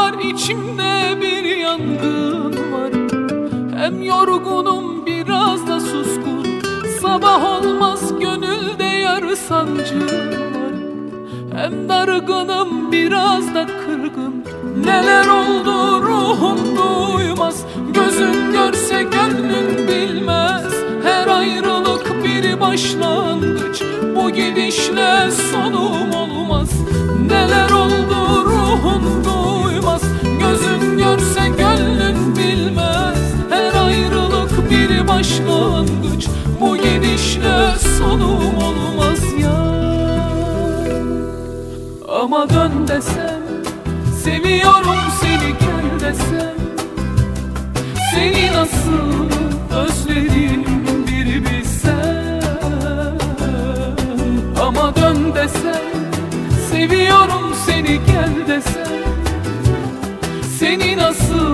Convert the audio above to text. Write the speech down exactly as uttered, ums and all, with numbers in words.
var, içimde bir yangın var. Hem yorgunum biraz da suskun, sabah olmaz gönülde yar sancım var. Hem dargınım biraz da kırgın, neler oldu ruhum duymaz. Gözün görse gönlün bilmez, her ayrılık bir başlangıç, bu gidişle sonum olmaz. Neler oldu ruhum duymaz, gözün görse gönlün bilmez. Her ayrılık bir başlangıç, bu gidişle sonum olmaz ya. Ama dön desem, seviyorum seni gel desem, seni nasıl özledim bir bilsen. Ama dön desem, seviyorum seni gel desem, seni nasıl